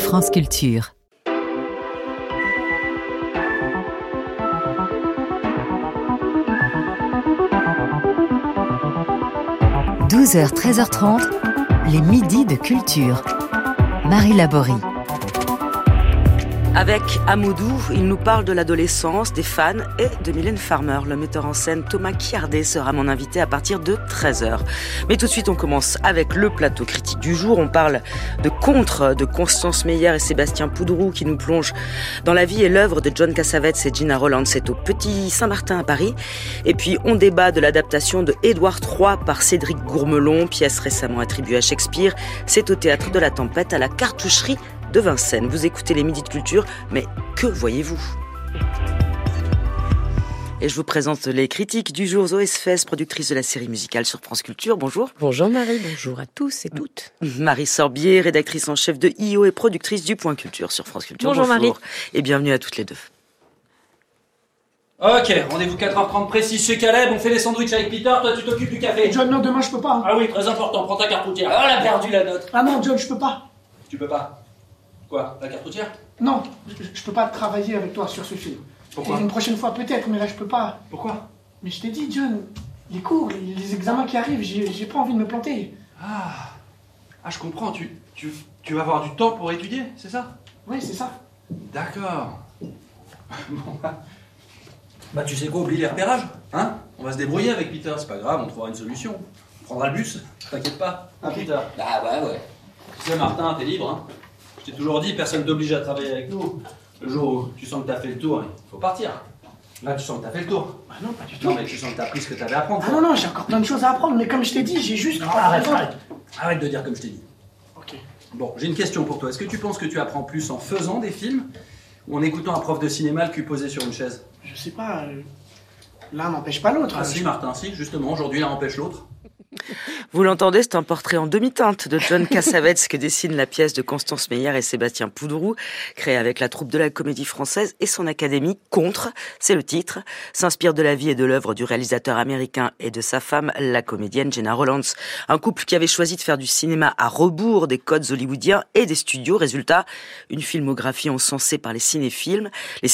France Culture. « 12h, 13h30, les midis de culture. Marie Laborie. Avec Amoudou, il nous parle de l'adolescence, des fans et de Mylène Farmer. Le metteur en scène Thomas Kiardé sera mon invité à partir de 13h. Mais tout de suite, on commence avec le plateau critique du jour. On parle de Contre de Constance Meyer et Sébastien Poudroux qui nous plonge dans la vie et l'œuvre de John Cassavetes et Gina Roland. C'est au Petit Saint-Martin à Paris. Et puis, on débat de l'adaptation de Édouard III par Cédric Gourmelon, pièce récemment attribuée à Shakespeare. C'est au Théâtre de la Tempête à la Cartoucherie de Vincennes. Vous écoutez les Midis de Culture, mais que voyez-vous ? Et je vous présente les critiques du jour. Zoé Sfez, productrice de la série musicale sur France Culture. Bonjour. Bonjour Marie, bonjour à tous et toutes. Marie Sorbier, rédactrice en chef de IO et productrice du Point Culture sur France Culture. Bonjour Marie. Et bienvenue à toutes les deux. Ok, rendez-vous 4h30 précis chez Caleb, on fait les sandwichs avec Peter, toi tu t'occupes du café. John, non, demain je peux pas. Ah oui, très important, prends ta carte routière. Ah, elle a perdu la note. Ah non, John, je peux pas. Tu peux pas. Quoi, la carte routière? Non, je peux pas travailler avec toi sur ce film. Pourquoi? Et une prochaine fois peut-être, mais là je peux pas. Pourquoi? Mais je t'ai dit, John, les cours, les examens qui arrivent, j'ai pas envie de me planter. Ah, je comprends, tu vas avoir du temps pour étudier, c'est ça? Oui, c'est ça. D'accord. Bon, bah tu sais quoi, oublie les repérages, hein? On va se débrouiller avec Peter, c'est pas grave, on trouvera une solution. On prendra le bus, t'inquiète pas. Hein, Peter? Ah bah ouais. Tu sais Martin, t'es libre, hein? Je t'ai toujours dit, personne t'oblige à travailler avec nous. Le jour où tu sens que t'as fait le tour, il faut partir. Là, tu sens que t'as fait le tour. Ah non, pas du tout. Non, mais tu sens que t'as appris ce que t'avais à apprendre. Ah non, j'ai encore plein de choses à apprendre, mais comme je t'ai dit, j'ai juste... Non, arrête de dire comme je t'ai dit. Ok. Bon, j'ai une question pour toi. Est-ce que tu penses que tu apprends plus en faisant des films ou en écoutant un prof de cinéma le cul posé sur une chaise? Je sais pas, l'un n'empêche pas l'autre. Ah si, Martin, si, justement, aujourd'hui l'un empêche l'autre. Vous l'entendez, c'est un portrait en demi-teinte de John Cassavetes que dessine la pièce de Constance Meyer et Sébastien Poudroux, créée avec la troupe de la Comédie Française et son académie. Contre, c'est le titre, s'inspire de la vie et de l'œuvre du réalisateur américain et de sa femme, la comédienne Gina Roland. Un couple qui avait choisi de faire du cinéma à rebours des codes hollywoodiens et des studios. Résultat, une filmographie encensée par les cinéphiles,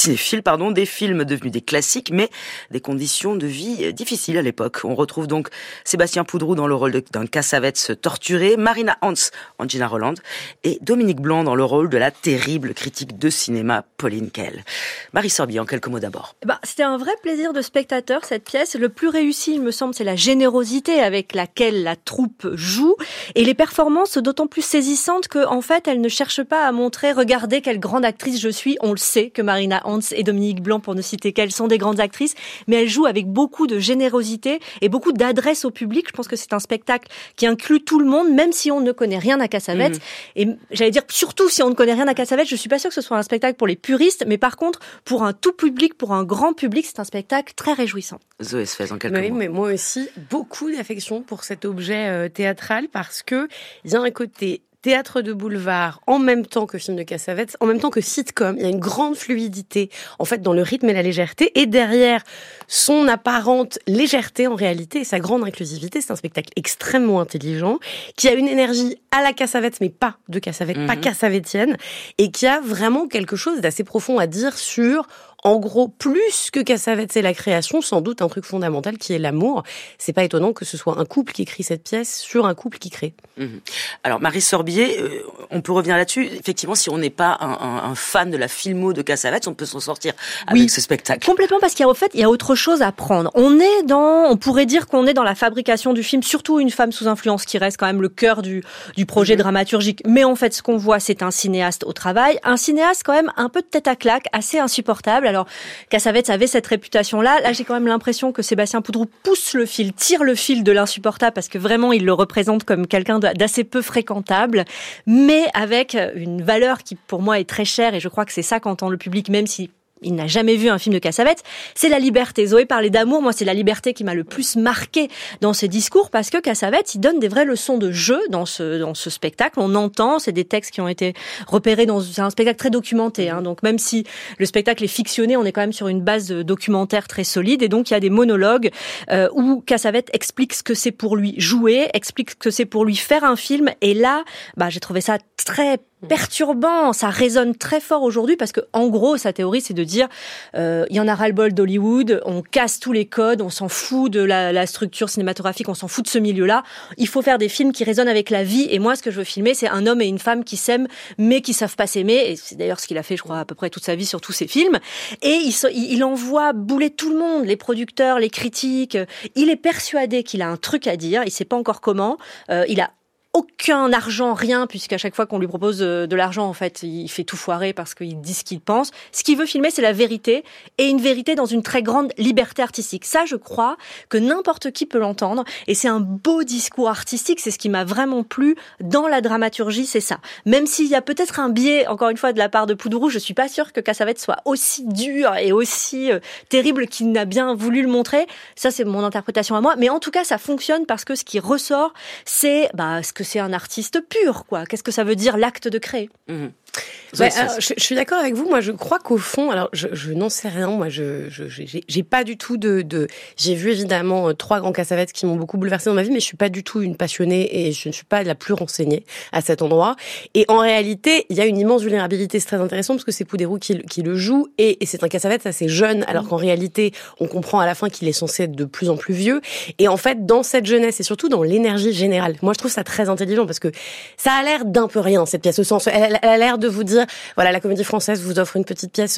des films devenus des classiques, mais des conditions de vie difficiles à l'époque. On retrouve donc Sébastien Poudroux dans le rôle d'un Cassavetes torturé, Marina Hans en Gina Roland et Dominique Blanc dans le rôle de la terrible critique de cinéma Pauline Kael. Marie Sorbier, en quelques mots d'abord. C'était un vrai plaisir de spectateur cette pièce. Le plus réussi, il me semble, c'est la générosité avec laquelle la troupe joue et les performances d'autant plus saisissantes que, en fait, elle ne cherche pas à montrer, regardez quelle grande actrice je suis. On le sait que Marina Hans et Dominique Blanc, pour ne citer qu'elles, sont des grandes actrices, mais elles jouent avec beaucoup de générosité et beaucoup d'adresse au public. Je pense que c'est un spectacle qui inclut tout le monde, même si on ne connaît rien à Cassavetes. Et j'allais dire, surtout si on ne connaît rien à Cassavetes, je suis pas sûre que ce soit un spectacle pour les puristes, mais par contre, pour un tout public, pour un grand public, c'est un spectacle très réjouissant. Zoé Sfez, en quelques Oui, mots. mais moi aussi, beaucoup d'affection pour cet objet théâtral parce que il y a un côté théâtre de boulevard en même temps que film de Cassavetes, en même temps que sitcom. Il y a une grande fluidité, en fait, dans le rythme et la légèreté. Et derrière son apparente légèreté, en réalité, et sa grande inclusivité, c'est un spectacle extrêmement intelligent, qui a une énergie à la Cassavetes, mais pas de Cassavetes, pas cassavétienne, et qui a vraiment quelque chose d'assez profond à dire sur... En gros, plus que Cassavetes et la création, sans doute un truc fondamental qui est l'amour. C'est pas étonnant que ce soit un couple qui écrit cette pièce sur un couple qui crée. Alors, Marie Sorbier, on peut revenir là-dessus. Effectivement, si on n'est pas un fan de la filmo de Cassavetes, on peut s'en sortir avec ce spectacle. Complètement, parce qu'il y a autre chose à prendre. On pourrait dire qu'on est dans la fabrication du film, surtout Une femme sous influence, qui reste quand même le cœur du projet dramaturgique. Mais en fait, ce qu'on voit, c'est un cinéaste au travail. Un cinéaste quand même un peu de tête à claque, assez insupportable. Alors, Cassavetes avait cette réputation-là. Là, j'ai quand même l'impression que Sébastien Poudroux tire le fil de l'insupportable parce que vraiment, il le représente comme quelqu'un d'assez peu fréquentable, mais avec une valeur qui, pour moi, est très chère et je crois que c'est ça qu'entend le public, même si il n'a jamais vu un film de Cassavetes, c'est la liberté. Zoé parlait d'amour, moi c'est la liberté qui m'a le plus marqué dans ses discours parce que Cassavetes, il donne des vraies leçons de jeu dans ce spectacle. On entend, c'est des textes qui ont été repérés c'est un spectacle très documenté, hein, donc même si le spectacle est fictionné, on est quand même sur une base documentaire très solide et donc il y a des monologues où Cassavetes explique ce que c'est pour lui jouer, explique ce que c'est pour lui faire un film et là, j'ai trouvé ça très perturbant. Ça résonne très fort aujourd'hui parce que, en gros, sa théorie, c'est de dire, il y en a ras-le-bol d'Hollywood, on casse tous les codes, on s'en fout de la structure cinématographique, on s'en fout de ce milieu-là. Il faut faire des films qui résonnent avec la vie. Et moi, ce que je veux filmer, c'est un homme et une femme qui s'aiment, mais qui savent pas s'aimer. Et c'est d'ailleurs ce qu'il a fait, je crois, à peu près toute sa vie sur tous ses films. Et il envoie bouler tout le monde, les producteurs, les critiques. Il est persuadé qu'il a un truc à dire. Il sait pas encore comment. Il a aucun argent, rien, puisqu'à chaque fois qu'on lui propose de l'argent, en fait, il fait tout foirer parce qu'il dit ce qu'il pense. Ce qu'il veut filmer, c'est la vérité, et une vérité dans une très grande liberté artistique. Ça, je crois que n'importe qui peut l'entendre, et c'est un beau discours artistique, c'est ce qui m'a vraiment plu dans la dramaturgie, c'est ça. Même s'il y a peut-être un biais, encore une fois, de la part de Poudourou, je suis pas sûre que Cassavetes soit aussi dur et aussi terrible qu'il n'a bien voulu le montrer. Ça, c'est mon interprétation à moi, mais en tout cas, ça fonctionne parce que ce qui ressort, c'est ce que c'est un artiste pur, quoi. Qu'est-ce que ça veut dire l'acte de créer? Je suis d'accord avec vous. Moi, je crois qu'au fond, alors je n'en sais rien. Moi, j'ai pas du tout j'ai vu évidemment 3 grands Cassavetes qui m'ont beaucoup bouleversée dans ma vie, mais je suis pas du tout une passionnée et je ne suis pas la plus renseignée à cet endroit. Et en réalité, il y a une immense vulnérabilité. C'est très intéressant parce que c'est Poudourou qui le joue et c'est un Cassavetes assez jeune, alors qu'en réalité, on comprend à la fin qu'il est censé être de plus en plus vieux. Et en fait, dans cette jeunesse et surtout dans l'énergie générale, moi, je trouve ça très intelligent parce que ça a l'air d'un peu rien, cette pièce, au sens, elle a l'air de vous dire, voilà, la Comédie Française vous offre une pièce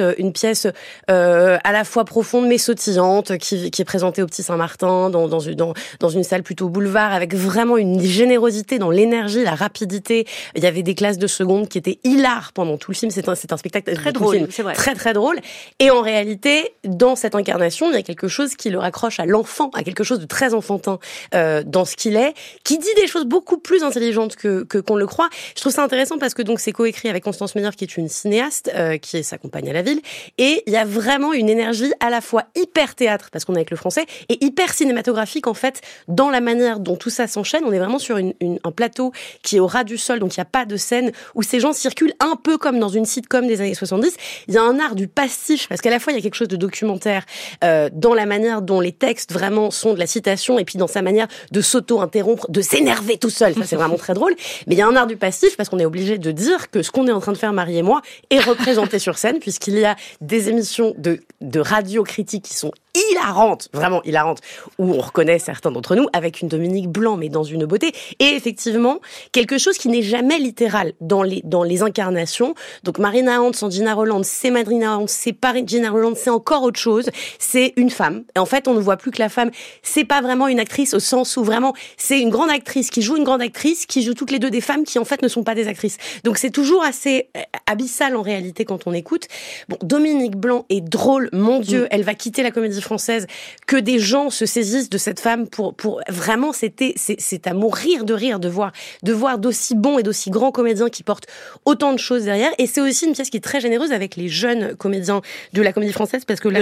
à la fois profonde mais sautillante, qui est présentée au Petit Saint-Martin dans une salle plutôt boulevard, avec vraiment une générosité dans l'énergie, la rapidité. Il y avait des classes de seconde qui étaient hilares pendant tout le film. C'est un spectacle très drôle, c'est vrai. Très très drôle. Et en réalité, dans cette incarnation, il y a quelque chose qui le raccroche à l'enfant, à quelque chose de très enfantin dans ce qu'il est, qui dit des choses beaucoup plus intelligentes qu'on le croit. Je trouve ça intéressant parce que donc c'est coécrit avec Constance Meyer, qui est une cinéaste, qui est sa compagne à la ville, et il y a vraiment une énergie à la fois hyper théâtre, parce qu'on est avec le français, et hyper cinématographique, en fait, dans la manière dont tout ça s'enchaîne. On est vraiment sur un plateau qui est au ras du sol, donc il n'y a pas de scène où ces gens circulent un peu comme dans une sitcom des années 70. Il y a un art du pastiche, parce qu'à la fois, il y a quelque chose de documentaire dans la manière dont les textes vraiment sont de la citation, et puis dans sa manière de s'auto-interrompre, de s'énerver tout seul. Ça, c'est vraiment très drôle. Mais il y a un art du pastiche, parce qu'on est obligé de dire que ce qu'on est en train de faire, Marie et moi, est représenté sur scène, puisqu'il y a des émissions de radio critiques qui sont hilarantes, vraiment hilarantes, où on reconnaît certains d'entre nous, avec une Dominique Blanc, mais dans une beauté, et effectivement, quelque chose qui n'est jamais littéral dans les incarnations. Donc Marina Hans en Gina Roland, c'est Marina Hans, c'est pas Gina Roland, c'est encore autre chose, c'est une femme. Et en fait, on ne voit plus que la femme, c'est pas vraiment une actrice au sens où vraiment, c'est une grande actrice qui joue une grande actrice, qui joue toutes les deux des femmes qui en fait ne sont pas des actrices. Donc c'est toujours assez abyssal en réalité quand on écoute. Bon, Dominique Blanc est drôle, mon Dieu, elle va quitter la Comédie Française, que des gens se saisissent de cette femme pour vraiment, c'est à mourir de rire de voir d'aussi bons et d'aussi grands comédiens qui portent autant de choses derrière. Et c'est aussi une pièce qui est très généreuse avec les jeunes comédiens de la Comédie Française, parce que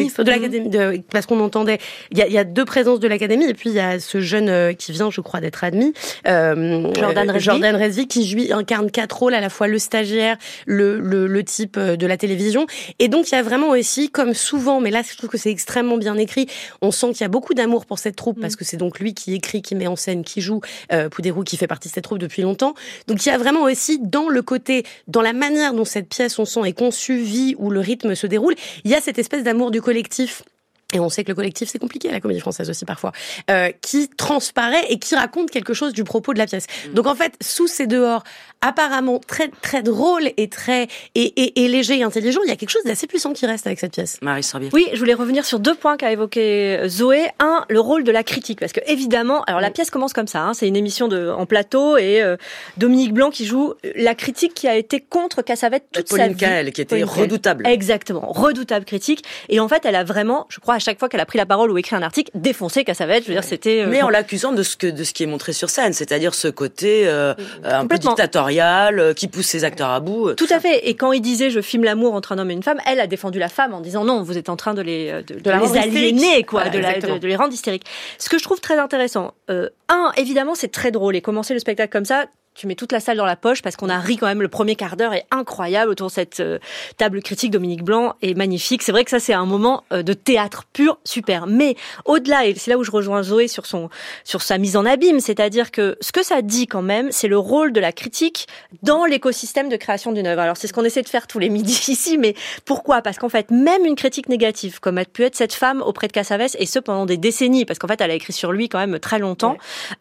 parce qu'on entendait, il y a 2 présences de l'Académie, et puis il y a ce jeune qui vient, je crois, d'être admis, Jordan Rezvi, qui incarne 4 rôles, à la fois le stagiaire, le type de la télévision. Et donc il y a vraiment aussi, comme souvent, mais là je trouve que c'est extrêmement bien écrit, on sent qu'il y a beaucoup d'amour pour cette troupe, parce que c'est donc lui qui écrit, qui met en scène, qui joue, Poudourou qui fait partie de cette troupe depuis longtemps. Donc il y a vraiment aussi dans la manière dont cette pièce, on sent, est conçue, vit, où le rythme se déroule, il y a cette espèce d'amour du collectif. Et on sait que le collectif, c'est compliqué à la Comédie Française aussi parfois, qui transparaît et qui raconte quelque chose du propos de la pièce. Donc en fait, sous ces dehors apparemment très très drôle et très et léger et intelligent, il y a quelque chose d'assez puissant qui reste avec cette pièce. Marie Sorbier. Oui, je voulais revenir sur 2 points qu'a évoqué Zoé. Un, le rôle de la critique, parce que évidemment, alors la pièce commence comme ça, c'est une émission en plateau, et Dominique Blanc qui joue la critique qui a été contre Cassavetes toute sa vie. Pauline Kael, qui était redoutable. Exactement, redoutable critique. Et en fait, elle a vraiment, je crois, à chaque fois qu'elle a pris la parole ou écrit un article, défoncé Cassavetes. Je veux dire, c'était. Mais en l'accusant de ce qui est montré sur scène, c'est-à-dire ce côté un peu dictatorial, qui pousse ses acteurs à bout. Tout à fait. Et quand il disait je filme l'amour entre un homme et une femme, elle a défendu la femme en disant non, vous êtes en train de les aliéner, quoi, voilà, de les rendre hystériques. Ce que je trouve très intéressant. Évidemment, c'est très drôle, et commencer le spectacle comme ça, tu mets toute la salle dans la poche parce qu'on a ri quand même. Le premier quart d'heure est incroyable autour de cette table critique. Dominique Blanc est magnifique. C'est vrai que ça, c'est un moment de théâtre pur, super. Mais au-delà, et c'est là où je rejoins Zoé sur sa mise en abîme, c'est-à-dire que ce que ça dit quand même, c'est le rôle de la critique dans l'écosystème de création d'une œuvre. Alors, c'est ce qu'on essaie de faire tous les midis ici, mais pourquoi ? Parce qu'en fait, même une critique négative, comme a pu être cette femme auprès de Cassavetes, et ce pendant des décennies, parce qu'en fait, elle a écrit sur lui quand même très longtemps,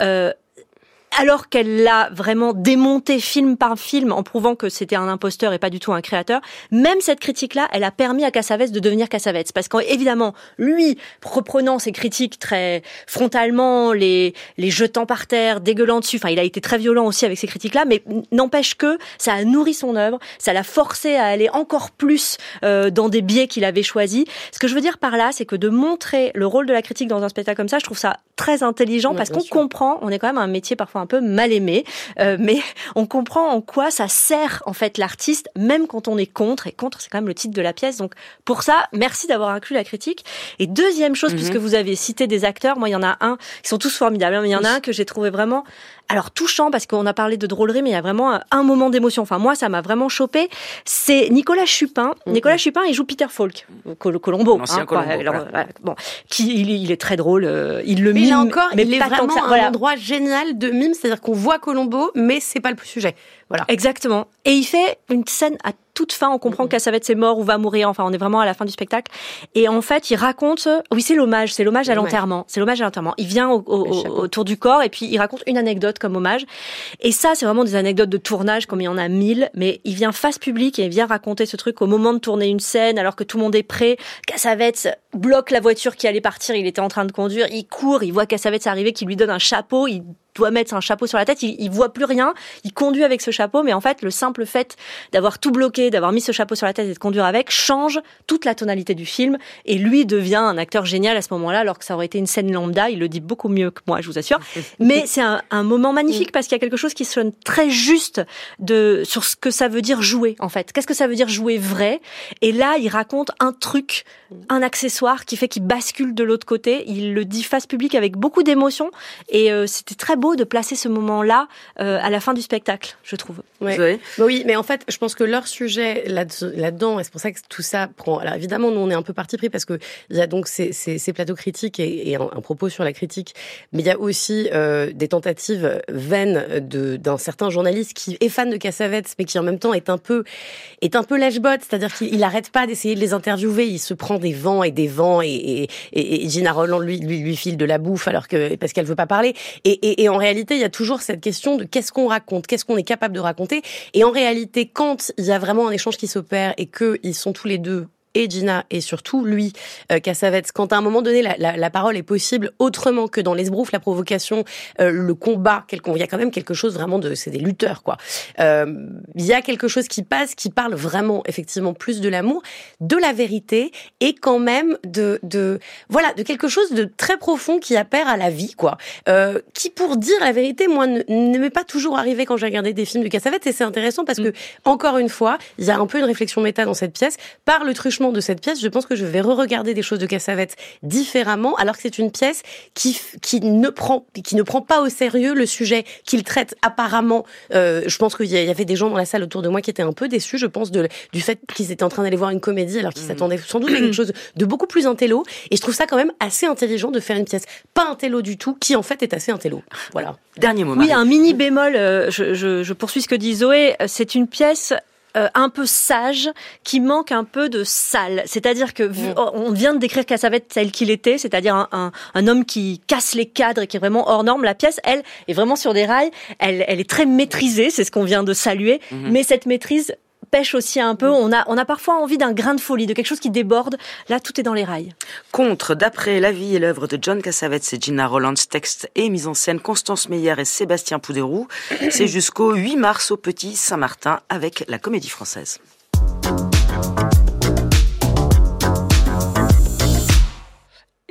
alors qu'elle l'a vraiment démonté film par film en prouvant que c'était un imposteur et pas du tout un créateur, même cette critique-là, elle a permis à Cassavetes de devenir Cassavetes. Parce qu'évidemment, lui, reprenant ses critiques très frontalement, les jetant par terre, dégueulant dessus, enfin, il a été très violent aussi avec ces critiques-là, mais n'empêche que ça a nourri son œuvre, ça l'a forcé à aller encore plus dans des biais qu'il avait choisis. Ce que je veux dire par là, c'est que de montrer le rôle de la critique dans un spectacle comme ça, je trouve ça très intelligent, parce qu'on comprend, on est quand même un métier parfois un peu mal aimé, mais on comprend en quoi ça sert en fait l'artiste, même quand on est contre, et contre c'est quand même le titre de la pièce. Donc pour ça, merci d'avoir inclus la critique. Et deuxième chose, puisque vous avez cité des acteurs, moi il y en a un, ils sont tous formidables, mais il y en a un que j'ai trouvé vraiment, alors touchant, parce qu'on a parlé de drôlerie, mais il y a vraiment un moment d'émotion. Enfin moi ça m'a vraiment chopé. C'est Nicolas Chupin. Nicolas Chupin, il joue Peter Falk, Colombo, Colombo, bon, il est très drôle, il le mime. Mais là encore, mais il est pas tant vraiment que ça. un endroit génial de mime, c'est-à-dire qu'on voit Colombo, mais c'est pas le sujet. Voilà. Exactement. Et il fait une scène à toute fin, on comprend que Cassavetes est mort ou va mourir, enfin on est vraiment à la fin du spectacle. Et en fait, il raconte, oui c'est l'hommage à l'enterrement. C'est l'hommage à l'enterrement. Il vient autour du corps et puis il raconte une anecdote comme hommage. Et ça, c'est vraiment des anecdotes de tournage comme il y en a 1000, mais il vient face publique et il vient raconter ce truc au moment de tourner une scène alors que tout le monde est prêt. Cassavetes bloque la voiture qui allait partir, il était en train de conduire, il court, il voit Cassavetes arriver qui lui donne un chapeau, il doit mettre un chapeau sur la tête, il voit plus rien, il conduit avec ce chapeau, mais en fait, le simple fait d'avoir tout bloqué, d'avoir mis ce chapeau sur la tête et de conduire avec, change toute la tonalité du film, et lui devient un acteur génial à ce moment-là, alors que ça aurait été une scène lambda, il le dit beaucoup mieux que moi, je vous assure, mais c'est un moment magnifique parce qu'il y a quelque chose qui sonne très juste sur ce que ça veut dire jouer, en fait. Qu'est-ce que ça veut dire jouer vrai? Et là, il raconte un truc, un accessoire qui fait qu'il bascule de l'autre côté, il le dit face publique avec beaucoup d'émotion, et c'était très beau de placer ce moment-là à la fin du spectacle, je trouve. Ouais. Oui, mais en fait, je pense que leur sujet là-dedans, et c'est pour ça que tout ça prend... Alors évidemment, nous, on est un peu parti pris parce que il y a donc ces plateaux critiques et un propos sur la critique, mais il y a aussi des tentatives vaines d'un certain journaliste qui est fan de Cassavetes, mais qui en même temps est un peu lâche-bot, c'est-à-dire qu'il n'arrête pas d'essayer de les interviewer, il se prend des vents et Gina Roland lui file de la bouffe parce qu'elle veut pas parler. Et en réalité, il y a toujours cette question de qu'est-ce qu'on raconte, qu'est-ce qu'on est capable de raconter. Et en réalité, quand il y a vraiment un échange qui s'opère et qu'ils sont tous les deux, et Gina, et surtout lui, Cassavetes, quand à un moment donné, la parole est possible autrement que dans l'esbrouf, la provocation, le combat, il y a quand même quelque chose vraiment c'est des lutteurs, quoi. Il y a quelque chose qui passe, qui parle vraiment, effectivement, plus de l'amour, de la vérité, et quand même de quelque chose de très profond qui appelle à la vie, quoi. Qui, pour dire la vérité, moi, ne m'est pas toujours arrivé quand j'ai regardé des films de Cassavetes, et c'est intéressant parce que, encore une fois, il y a un peu une réflexion méta dans cette pièce, par le truchement de cette pièce, je pense que je vais re-regarder des choses de Cassavetes différemment, alors que c'est une pièce qui ne prend pas au sérieux le sujet qu'il traite apparemment. Je pense qu'il y avait des gens dans la salle autour de moi qui étaient un peu déçus, je pense, du fait qu'ils étaient en train d'aller voir une comédie alors qu'ils s'attendaient sans doute à quelque chose de beaucoup plus intello. Et je trouve ça quand même assez intelligent de faire une pièce pas intello du tout, qui en fait est assez intello. Voilà. Dernier mot. Oui, un mini bémol, je poursuis ce que dit Zoé, c'est une pièce un peu sage, qui manque un peu de salle. C'est-à-dire que on vient de décrire Cassavetes tel qu'il était, c'est-à-dire un homme qui casse les cadres et qui est vraiment hors norme. La pièce, elle, est vraiment sur des rails. Elle est très maîtrisée, c'est ce qu'on vient de saluer. Mais cette maîtrise pêche aussi un peu. On a parfois envie d'un grain de folie, de quelque chose qui déborde. Là, tout est dans les rails. Contre, d'après la vie et l'œuvre de John Cassavetes et Gina Roland, texte et mise en scène Constance Meyer et Sébastien Pouderou. C'est jusqu'au 8 mars au Petit Saint-Martin avec la Comédie Française.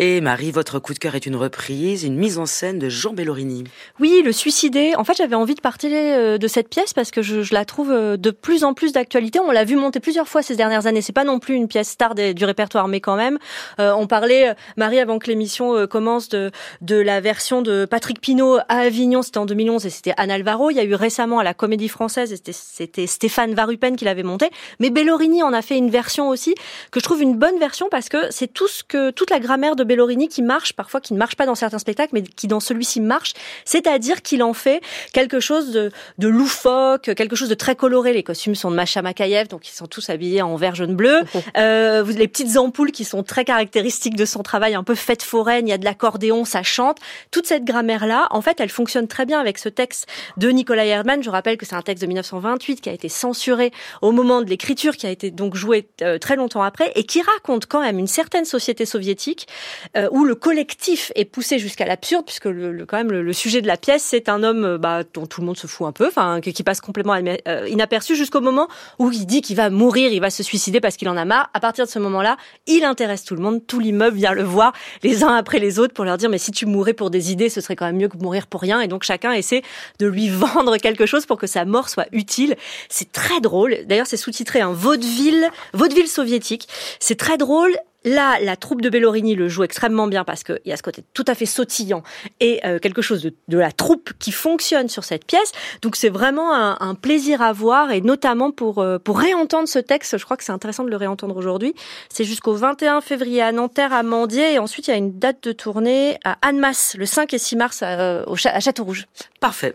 Et Marie, votre coup de cœur est une reprise, une mise en scène de Jean Bellorini. Oui, Le Suicidé. En fait, j'avais envie de parler de cette pièce parce que je la trouve de plus en plus d'actualité. On l'a vu monter plusieurs fois ces dernières années. C'est pas non plus une pièce star du répertoire, mais quand même. On parlait, Marie, avant que l'émission commence, de la version de Patrick Pinault à Avignon. C'était en 2011 et c'était Anne Alvaro. Il y a eu récemment à la Comédie Française, et c'était Stéphane Varupen qui l'avait monté. Mais Bellorini en a fait une version aussi que je trouve une bonne version parce que c'est toute la grammaire de Bellorini qui marche, parfois qui ne marche pas dans certains spectacles, mais qui dans celui-ci marche. C'est-à-dire qu'il en fait quelque chose de loufoque, quelque chose de très coloré. Les costumes sont de Macha Makayev, donc ils sont tous habillés en vert, jaune, bleu. Les petites ampoules qui sont très caractéristiques de son travail, un peu fête foraine, il y a de l'accordéon, ça chante. Toute cette grammaire-là, en fait, elle fonctionne très bien avec ce texte de Nicolas Erdmann. Je rappelle que c'est un texte de 1928 qui a été censuré au moment de l'écriture, qui a été donc joué très longtemps après, et qui raconte quand même une certaine société soviétique où le collectif est poussé jusqu'à l'absurde, puisque le sujet de la pièce, c'est un homme dont tout le monde se fout un peu, qui passe complètement inaperçu jusqu'au moment où il dit qu'il va mourir, il va se suicider parce qu'il en a marre. À partir de ce moment-là, il intéresse tout le monde, tout l'immeuble vient le voir les uns après les autres pour leur dire mais si tu mourais pour des idées, ce serait quand même mieux que mourir pour rien. Et donc chacun essaie de lui vendre quelque chose pour que sa mort soit utile. C'est très drôle. D'ailleurs, c'est sous-titré un vaudeville soviétique. C'est très drôle. Là, la troupe de Bellorini le joue extrêmement bien parce qu'il y a ce côté tout à fait sautillant et quelque chose de la troupe qui fonctionne sur cette pièce. Donc c'est vraiment un plaisir à voir et notamment pour réentendre ce texte. Je crois que c'est intéressant de le réentendre aujourd'hui. C'est jusqu'au 21 février à Nanterre, à Mandier, et ensuite il y a une date de tournée à Annemasse le 5 et 6 mars à Châteaurouge. Parfait.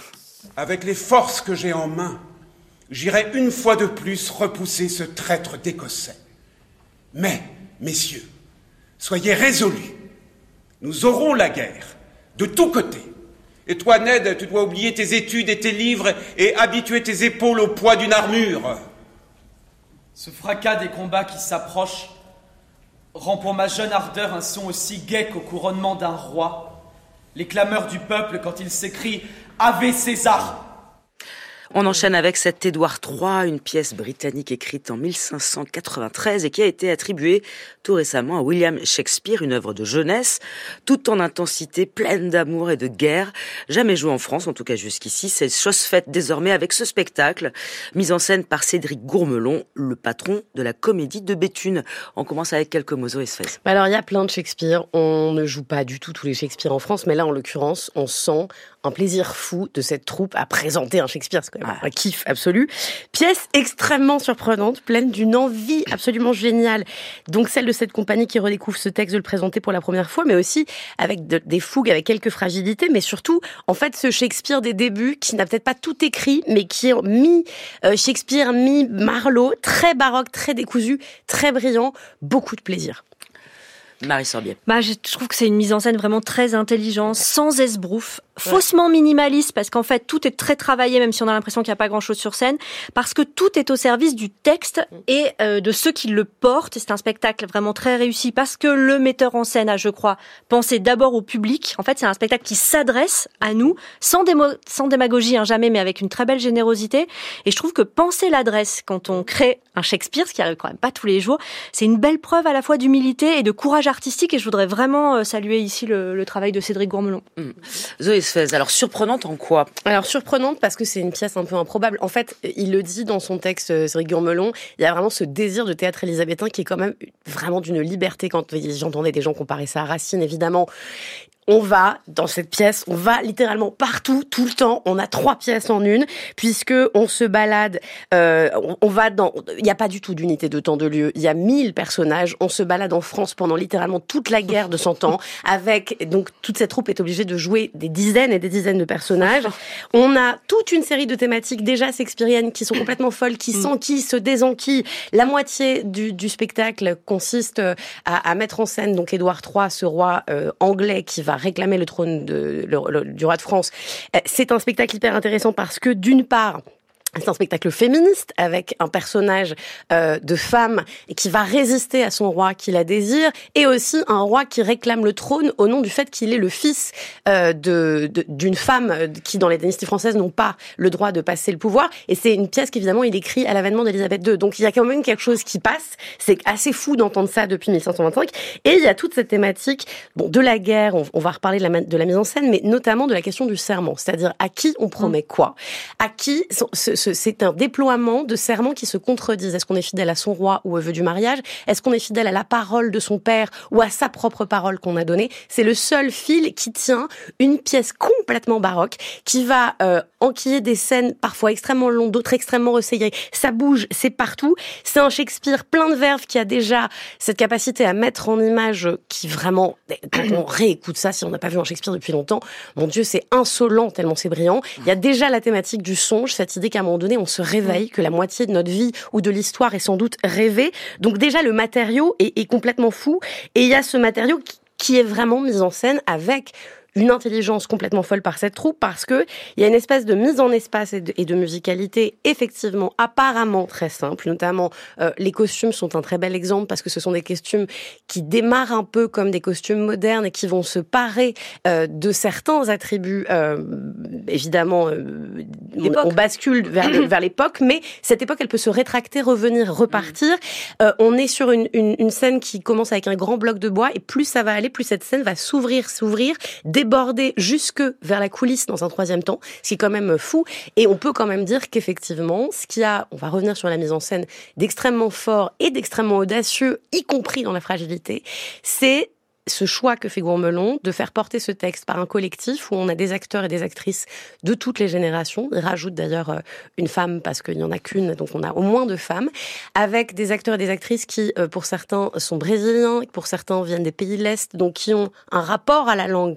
Avec les forces que j'ai en main, j'irai une fois de plus repousser ce traître d'Écossais. Mais messieurs, soyez résolus. Nous aurons la guerre, de tous côtés. Et toi, Ned, tu dois oublier tes études et tes livres et habituer tes épaules au poids d'une armure. Ce fracas des combats qui s'approchent rend pour ma jeune ardeur un son aussi gai qu'au couronnement d'un roi. Les clameurs du peuple quand il s'écrie « Ave César !» On enchaîne avec cet Édouard III, une pièce britannique écrite en 1593 et qui a été attribuée tout récemment à William Shakespeare, une œuvre de jeunesse, toute en intensité, pleine d'amour et de guerre. Jamais jouée en France, en tout cas jusqu'ici. C'est chose faite désormais avec ce spectacle, mis en scène par Cédric Gourmelon, le patron de la Comédie de Béthune. On commence avec quelques mots, Zoé Sfez. Alors, il y a plein de Shakespeare. On ne joue pas du tout tous les Shakespeare en France, mais là, en l'occurrence, on sent un plaisir fou de cette troupe à présenter un Shakespeare. C'est quand même un kiff absolu. Pièce extrêmement surprenante, pleine d'une envie absolument géniale. Donc celle de cette compagnie qui redécouvre ce texte, de le présenter pour la première fois, mais aussi avec des fougues, avec quelques fragilités, mais surtout, en fait, ce Shakespeare des débuts, qui n'a peut-être pas tout écrit, mais qui est mi-Shakespeare, mi-Marlowe, très baroque, très décousu, très brillant, beaucoup de plaisir. Marie Sorbier. Je trouve que c'est une mise en scène vraiment très intelligente, sans esbrouf, faussement minimaliste, parce qu'en fait, tout est très travaillé, même si on a l'impression qu'il n'y a pas grand-chose sur scène, parce que tout est au service du texte et de ceux qui le portent. C'est un spectacle vraiment très réussi, parce que le metteur en scène a, je crois, pensé d'abord au public. En fait, c'est un spectacle qui s'adresse à nous, sans démagogie, jamais, mais avec une très belle générosité. Et je trouve que penser l'adresse, quand on crée un Shakespeare, ce qui arrive quand même pas tous les jours, c'est une belle preuve à la fois d'humilité et de courage artistique, et je voudrais vraiment saluer ici le travail de Cédric Gourmelon. Zoé Sfez, alors surprenante en quoi ? Alors surprenante parce que c'est une pièce un peu improbable. En fait, il le dit dans son texte, Cédric Gourmelon, il y a vraiment ce désir de théâtre élisabétain qui est quand même vraiment d'une liberté. Quand j'entendais des gens comparer ça à Racine, évidemment, on va, dans cette pièce, on va littéralement partout, tout le temps. On a 3 pièces en une, puisque on se balade, on va dans, il n'y a pas du tout d'unité de temps de lieu. Il y a 1000 personnages. On se balade en France pendant littéralement toute la guerre de 100 ans, avec, donc, toute cette troupe est obligée de jouer des dizaines et des dizaines de personnages. On a toute une série de thématiques déjà shakespeariennes qui sont complètement folles, qui s'enquillent, se désenquillent. La moitié du spectacle consiste à mettre en scène, donc, Édouard III, ce roi anglais qui va réclamer le trône du roi de France. C'est un spectacle hyper intéressant parce que, d'une part, C'est un spectacle féministe avec un personnage de femme qui va résister à son roi qui la désire, et aussi un roi qui réclame le trône au nom du fait qu'il est le fils d'une femme qui, dans les dynasties françaises, n'ont pas le droit de passer le pouvoir. Et c'est une pièce qu'évidemment il écrit à l'avènement d'Élisabeth II. Donc il y a quand même quelque chose qui passe. C'est assez fou d'entendre ça depuis 1525. Et il y a toute cette thématique de la guerre. On va reparler de la mise en scène, mais notamment de la question du serment. C'est-à-dire à qui on promet quoi, à qui c'est un déploiement de serments qui se contredisent. Est-ce qu'on est fidèle à son roi ou au vœu du mariage? Est-ce qu'on est fidèle à la parole de son père ou à sa propre parole qu'on a donnée? C'est le seul fil qui tient une pièce complètement baroque qui va enquiller des scènes parfois extrêmement longues, d'autres extrêmement resserrées. Ça bouge, c'est partout. C'est un Shakespeare plein de verve qui a déjà cette capacité à mettre en image qui vraiment, quand on réécoute ça, si on n'a pas vu un Shakespeare depuis longtemps, mon Dieu, c'est insolent tellement c'est brillant. Il y a déjà la thématique du songe, cette idée qu'à un moment donné, on se réveille, que la moitié de notre vie ou de l'histoire est sans doute rêvée. Donc déjà, le matériau est complètement fou. Et il y a ce matériau qui est vraiment mis en scène avec une intelligence complètement folle par cette troupe, parce que il y a une espèce de mise en espace et de musicalité effectivement apparemment très simple, notamment les costumes sont un très bel exemple parce que ce sont des costumes qui démarrent un peu comme des costumes modernes et qui vont se parer de certains attributs évidemment on bascule vers l'époque, mais cette époque elle peut se rétracter, revenir, repartir. On est sur une scène qui commence avec un grand bloc de bois et plus ça va aller, plus cette scène va s'ouvrir, déborder jusque vers la coulisse dans un troisième temps, ce qui est quand même fou. Et on peut quand même dire qu'effectivement, ce qu'il y a, on va revenir sur la mise en scène, d'extrêmement fort et d'extrêmement audacieux, y compris dans la fragilité, c'est ce choix que fait Gourmelon de faire porter ce texte par un collectif où on a des acteurs et des actrices de toutes les générations. Il rajoute d'ailleurs une femme parce qu'il n'y en a qu'une, donc on a au moins 2 femmes, avec des acteurs et des actrices qui, pour certains, sont brésiliens, pour certains viennent des pays de l'Est, donc qui ont un rapport à la langue,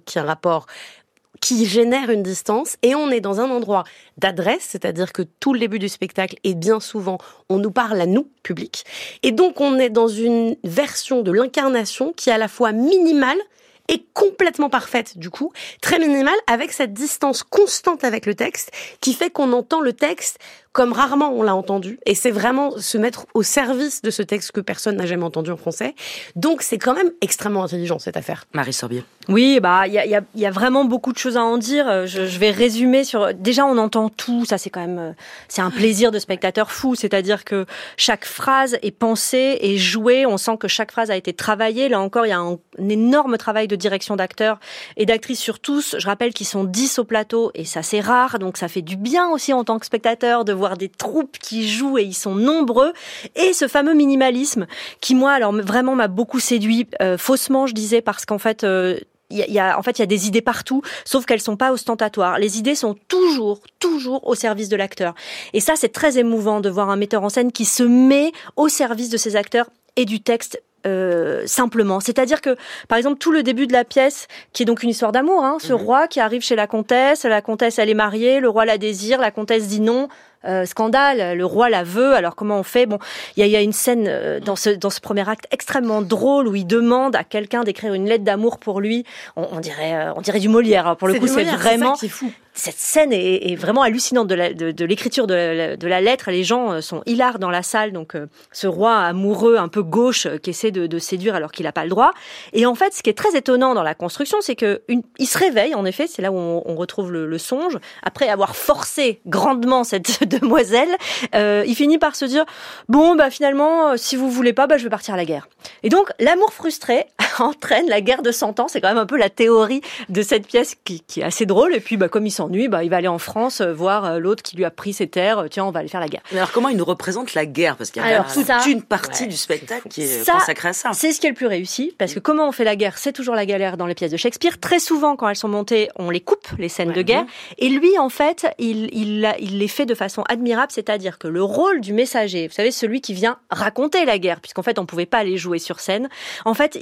qui génère une distance, et on est dans un endroit d'adresse, c'est-à-dire que tout le début du spectacle, et bien souvent, on nous parle à nous, public, et donc on est dans une version de l'incarnation qui est à la fois minimale et complètement parfaite, du coup, très minimale, avec cette distance constante avec le texte, qui fait qu'on entend le texte comme rarement on l'a entendu, et c'est vraiment se mettre au service de ce texte que personne n'a jamais entendu en français. Donc c'est quand même extrêmement intelligent cette affaire. Marie Sorbier. Oui, il y a vraiment beaucoup de choses à en dire. Je vais résumer sur. Déjà, on entend tout. Ça, c'est quand même, c'est un plaisir de spectateur fou. C'est-à-dire que chaque phrase est pensée et jouée. On sent que chaque phrase a été travaillée. Là encore, il y a un énorme travail de direction d'acteurs et d'actrices sur tous. Je rappelle qu'ils sont 10 au plateau et ça c'est rare. Donc ça fait du bien aussi en tant que spectateur de voir des troupes qui jouent et ils sont nombreux. Et ce fameux minimalisme qui, moi, alors vraiment m'a beaucoup séduit. Faussement, je disais, parce qu'en fait, il y a des idées partout, sauf qu'elles sont pas ostentatoires. Les idées sont toujours au service de l'acteur. Et ça, c'est très émouvant de voir un metteur en scène qui se met au service de ses acteurs et du texte. Simplement. C'est-à-dire que, par exemple, tout le début de la pièce, qui est donc une histoire d'amour, ce roi qui arrive chez la comtesse elle est mariée, le roi la désire, la comtesse dit non, scandale, le roi la veut, alors comment on fait? Bon, il y a une scène dans ce premier acte extrêmement drôle où il demande à quelqu'un d'écrire une lettre d'amour pour lui. On dirait du Molière, hein. Pour le coup, c'est vraiment... C'est fou. Cette scène est vraiment hallucinante de l'écriture de la lettre. Les gens sont hilars dans la salle. Donc, ce roi amoureux un peu gauche qui essaie de séduire alors qu'il n'a pas le droit. Et en fait, ce qui est très étonnant dans la construction, c'est que il se réveille. En effet, c'est là où on retrouve le songe. Après avoir forcé grandement cette demoiselle, il finit par se dire bon, finalement, si vous voulez pas, je vais partir à la guerre. Et donc, l'amour frustré entraîne la guerre de 100 ans. C'est quand même un peu la théorie de cette pièce qui est assez drôle. Et puis, comme il s'ennuie, il va aller en France voir l'autre qui lui a pris ses terres. Tiens, on va aller faire la guerre. Mais alors, comment il nous représente la guerre? Parce qu'il y a toute une partie du spectacle qui est consacrée à ça. C'est ce qui est le plus réussi. Parce que comment on fait la guerre? C'est toujours la galère dans les pièces de Shakespeare. Très souvent, quand elles sont montées, on les coupe, les scènes de guerre. Et lui, en fait, il les fait de façon admirable. C'est-à-dire que le rôle du messager, vous savez, celui qui vient raconter la guerre, puisqu'en fait, on pouvait pas les jouer sur scène. En fait,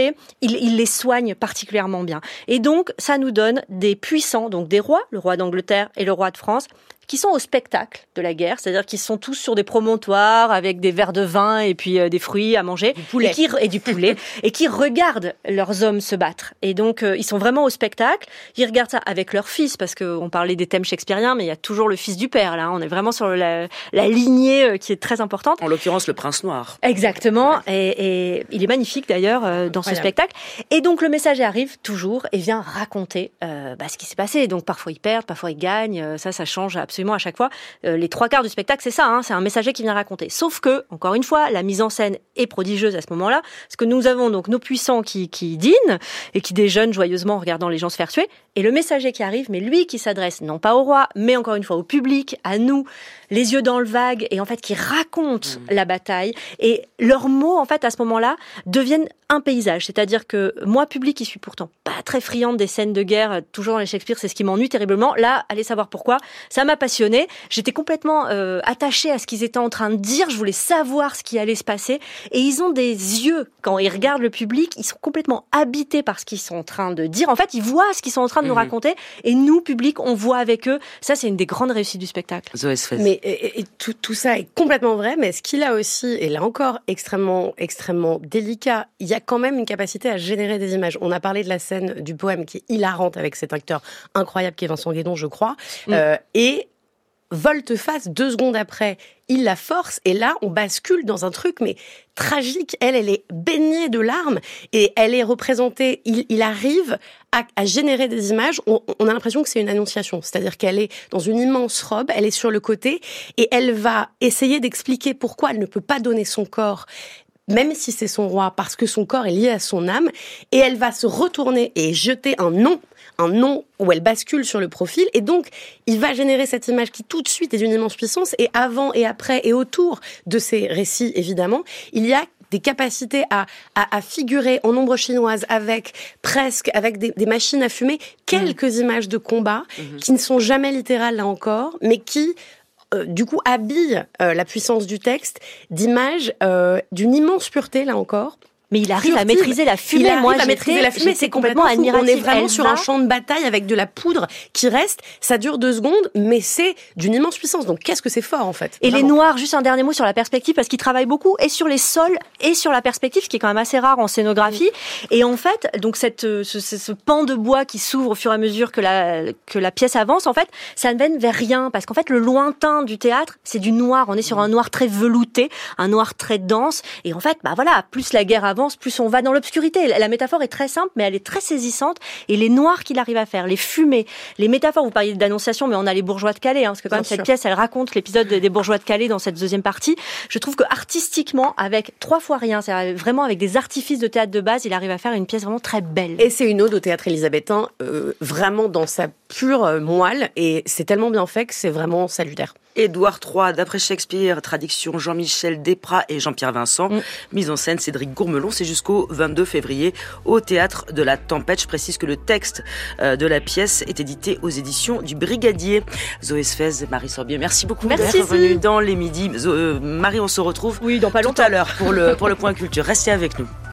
il les soigne particulièrement bien. Et donc, ça nous donne des puissants, donc des rois, le roi d'Angleterre et le roi de France, qui sont au spectacle de la guerre, c'est-à-dire qu'ils sont tous sur des promontoires avec des verres de vin et puis des fruits à manger et du poulet et qui regardent leurs hommes se battre. Et donc ils sont vraiment au spectacle, ils regardent ça avec leur fils parce qu'on parlait des thèmes shakespeariens, mais il y a toujours le fils du père là, on est vraiment sur la lignée qui est très importante. En l'occurrence le prince noir. Exactement, et il est magnifique d'ailleurs dans ce spectacle. Et donc le messager arrive toujours et vient raconter ce qui s'est passé. Donc parfois ils perdent, parfois ils gagnent, ça change absolument à chaque fois. Les 3/4 du spectacle c'est ça, c'est un messager qui vient raconter. Sauf que, encore une fois, la mise en scène est prodigieuse à ce moment-là, parce que nous avons donc nos puissants qui dînent et qui déjeunent joyeusement en regardant les gens se faire tuer, et le messager qui arrive, mais lui qui s'adresse non pas au roi, mais encore une fois au public, à nous, les yeux dans le vague, et en fait qui raconte la bataille, et leurs mots en fait à ce moment-là deviennent un paysage, c'est-à-dire que moi, public qui suis pourtant pas très friande des scènes de guerre, toujours dans les Shakespeare, c'est ce qui m'ennuie terriblement, là, allez savoir pourquoi, ça m'a passionnée, j'étais complètement attachée à ce qu'ils étaient en train de dire, je voulais savoir ce qui allait se passer, et ils ont des yeux, quand ils regardent le public, ils sont complètement habités par ce qu'ils sont en train de dire, en fait ils voient ce qu'ils sont en train de nous raconter, et nous, public, on voit avec eux, ça c'est une des grandes réussites du spectacle. Zoé Sfez. Mais et tout ça est complètement vrai, mais ce qu'il a aussi, et là encore extrêmement délicat, il y a quand même une capacité à générer des images. On a parlé de la scène du poème qui est hilarante avec cet acteur incroyable qui est Vincent Guédon, je crois, et volte-face 2 secondes après, il la force, et là on bascule dans un truc mais tragique. Elle est baignée de larmes et elle est représentée, il arrive à générer des images. On a l'impression que c'est une annonciation, c'est-à-dire qu'elle est dans une immense robe, elle est sur le côté et elle va essayer d'expliquer pourquoi elle ne peut pas donner son corps, même si c'est son roi, parce que son corps est lié à son âme, et elle va se retourner et jeter un nom où elle bascule sur le profil, et donc il va générer cette image qui tout de suite est d'une immense puissance, et avant et après et autour de ces récits, évidemment, il y a des capacités à figurer en ombre chinoise avec des machines à fumer, quelques images de combat qui ne sont jamais littérales là encore, mais qui du coup habille la puissance du texte d'images d'une immense pureté là encore. Mais il arrive à maîtriser la fumée. C'est complètement admiratif. On est vraiment sur un champ de bataille avec de la poudre qui reste. Ça dure 2 secondes, mais c'est d'une immense puissance. Donc qu'est-ce que c'est fort en fait. Et vraiment. Les noirs, juste un dernier mot sur la perspective, parce qu'ils travaillent beaucoup et sur les sols et sur la perspective, ce qui est quand même assez rare en scénographie. Et en fait, donc ce pan de bois qui s'ouvre au fur et à mesure que la pièce avance, en fait, ça ne mène vers rien, parce qu'en fait, le lointain du théâtre, c'est du noir. On est sur un noir très velouté, un noir très dense. Et en fait, plus la guerre avance, plus on va dans l'obscurité. La métaphore est très simple, mais elle est très saisissante. Et les noirs qu'il arrive à faire, les fumées, les métaphores, vous parliez d'annonciation, mais on a les bourgeois de Calais, parce que quand même cette pièce, elle raconte l'épisode des bourgeois de Calais dans cette deuxième partie. Je trouve que artistiquement, avec 3 fois rien, c'est-à-dire vraiment avec des artifices de théâtre de base, il arrive à faire une pièce vraiment très belle. Et c'est une ode au théâtre élisabétain, vraiment dans sa pure moelle, et c'est tellement bien fait que c'est vraiment salutaire. Édouard III, d'après Shakespeare, traduction Jean-Michel Desprats et Jean-Pierre Vincent, mise en scène Cédric Gourmelon, c'est jusqu'au 22 février au Théâtre de la Tempête. Je précise que le texte de la pièce est édité aux éditions du Brigadier. Zoé Sfez, Marie Sorbier, merci beaucoup d'être venue dans les midis. Marie, on se retrouve dans pas longtemps tout à l'heure pour le point culture. Restez avec nous.